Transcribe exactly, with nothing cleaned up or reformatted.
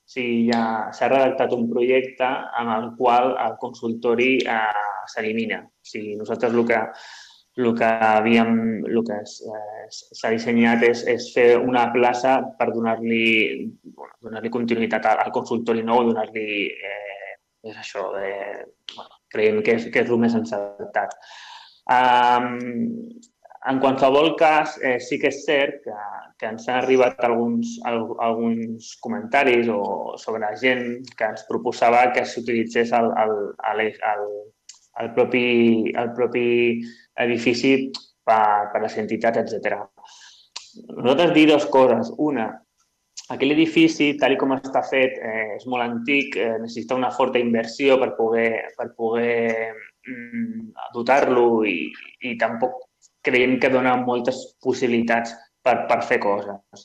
sigui, ja s'ha redactat un projecte en el qual el consultori eh, s'elimina. O sigui, nosaltres el que, el que havíem, el que s'ha dissenyat és, és fer una plaça per donar-li bueno, donar-li continuïtat al consultori nou, donar-li eh, és això, eh, bueno, creiem que és, que és el més encertat. Um, en qualsevol cas, eh, sí que és cert que, que ens han arribat alguns, alguns comentaris o sobre gent que ens proposava que s'utilitzés el, el, el, el, el, propi, el propi edifici per, per les entitats, etcètera. Nosaltres dir dues coses. Una, aquell edifici, tal com està fet, eh, és molt antic, eh, necessita una forta inversió per poder, per poder mm, dotar-lo i, i tampoc creiem que dona moltes possibilitats per, per fer coses.